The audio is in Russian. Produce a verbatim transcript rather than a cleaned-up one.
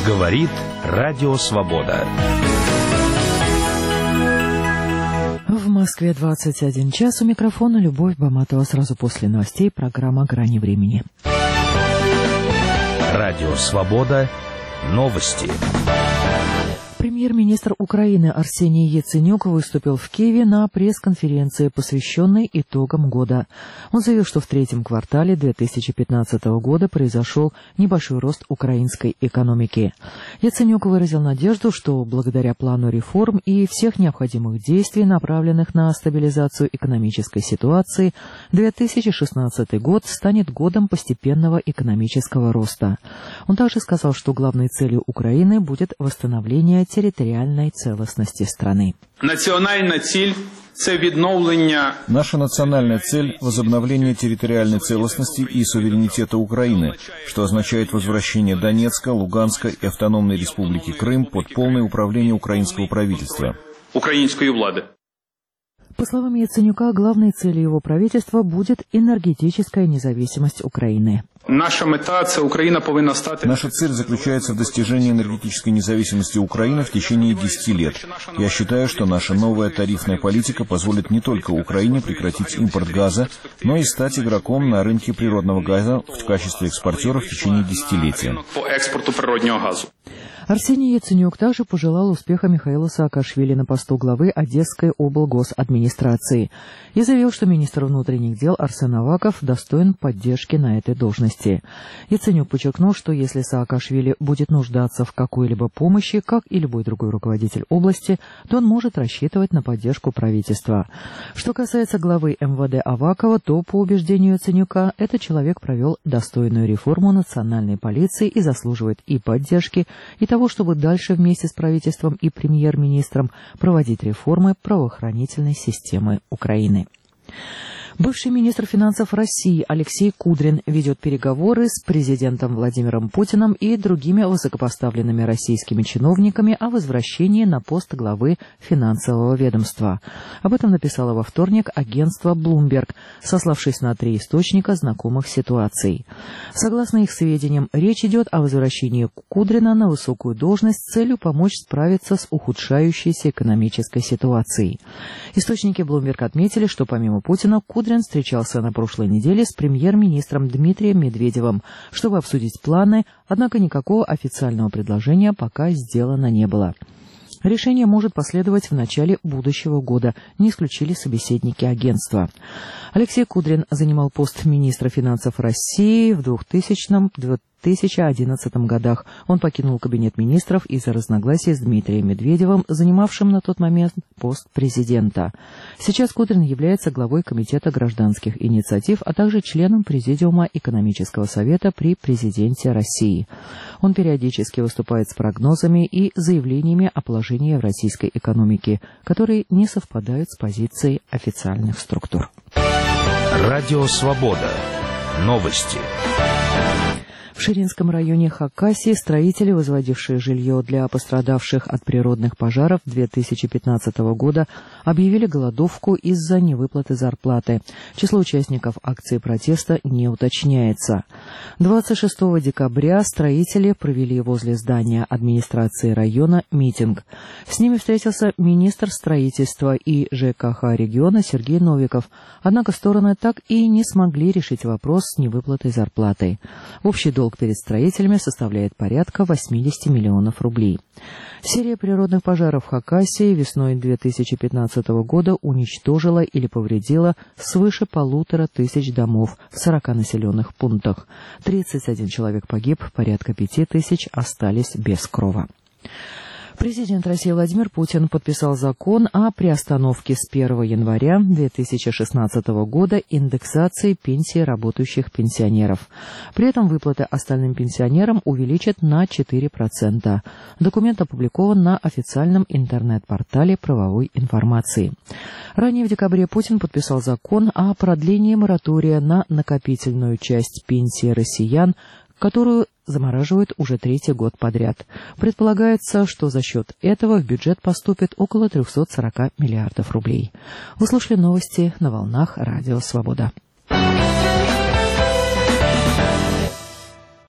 Говорит Радио Свобода. В Москве двадцать один час. У микрофона Любовь Баматова. Сразу после новостей программа «Грани времени». Радио Свобода. Новости. Премьер-министр Украины Арсений Яценюк выступил в Киеве на пресс-конференции, посвященной итогам года. Он заявил, что в третьем квартале две тысячи пятнадцатого года произошел небольшой рост украинской экономики. Яценюк выразил надежду, что благодаря плану реформ и всех необходимых действий, направленных на стабилизацию экономической ситуации, две тысячи шестнадцатый год станет годом постепенного экономического роста. Он также сказал, что главной целью Украины будет восстановление территориальной целостности страны. Национальная цель – это відновлення... Наша национальная цель – возобновление территориальной целостности и суверенитета Украины, что означает возвращение Донецка, Луганска и автономной республики Крым под полное управление украинского правительства. Украинской власти. По словам Яценюка, главной целью его правительства будет энергетическая независимость Украины. Наша мета – це Україна повинна стати... Наша цель заключается в достижении энергетической независимости Украины в течение десяти лет. Я считаю, что наша новая тарифная политика позволит не только Украине прекратить импорт газа, но и стать игроком на рынке природного газа в качестве экспортера в течение десятилетия. По экспорту природного газа. Арсений Яценюк также пожелал успеха Михаилу Саакашвили на посту главы Одесской облгосадминистрации и заявил, что министр внутренних дел Арсен Аваков достоин поддержки на этой должности. Яценюк подчеркнул, что если Саакашвили будет нуждаться в какой-либо помощи, как и любой другой руководитель области, то он может рассчитывать на поддержку правительства. Что касается главы эм вэ дэ Авакова, то, по убеждению Яценюка, этот человек провел достойную реформу национальной полиции и заслуживает и поддержки, и того, чтобы дальше вместе с правительством и премьер-министром проводить реформы правоохранительной системы Украины. Бывший министр финансов России Алексей Кудрин ведет переговоры с президентом Владимиром Путиным и другими высокопоставленными российскими чиновниками о возвращении на пост главы финансового ведомства. Об этом написало во вторник агентство Bloomberg, сославшись на три источника знакомых ситуаций. Согласно их сведениям, речь идет о возвращении Кудрина на высокую должность с целью помочь справиться с ухудшающейся экономической ситуацией. Источники Bloomberg отметили, что помимо Путина Кудрин встречался на прошлой неделе с премьер-министром Дмитрием Медведевым, чтобы обсудить планы, однако никакого официального предложения пока сделано не было. Решение может последовать в начале будущего года, не исключили собеседники агентства. Алексей Кудрин занимал пост министра финансов России в двухтысячном — две тысячи одиннадцатом годах. Он покинул кабинет министров из-за разногласий с Дмитрием Медведевым, занимавшим на тот момент пост президента. Сейчас Кудрин является главой Комитета гражданских инициатив, а также членом Президиума экономического совета при президенте России. Он периодически выступает с прогнозами и заявлениями о положении в российской экономике, которые не совпадают с позицией официальных структур. Радио Свобода. Новости. В Ширинском районе Хакасии строители, возводившие жилье для пострадавших от природных пожаров две тысячи пятнадцатого года, объявили голодовку из-за невыплаты зарплаты. Число участников акции протеста не уточняется. двадцать шестого декабря строители провели возле здания администрации района митинг. С ними встретился министр строительства и жэ ка ха региона Сергей Новиков. Однако стороны так и не смогли решить вопрос с невыплатой зарплаты. Общий долг перед строителями составляет порядка восемьдесят миллионов рублей. Серия природных пожаров в Хакасии весной две тысячи пятнадцатого года уничтожила или повредила свыше полутора тысяч домов в сорока населенных пунктах. тридцать один человек погиб, порядка пяти тысяч остались без крова. Президент России Владимир Путин подписал закон о приостановке с первого января две тысячи шестнадцатого года индексации пенсий работающих пенсионеров. При этом выплаты остальным пенсионерам увеличат на четыре процента. Документ опубликован на официальном интернет-портале правовой информации. Ранее в декабре Путин подписал закон о продлении моратория на накопительную часть пенсии россиян, которую замораживают уже третий год подряд. Предполагается, что за счет этого в бюджет поступит около триста сорок миллиардов рублей. Вы слушали новости на волнах Радио Свобода.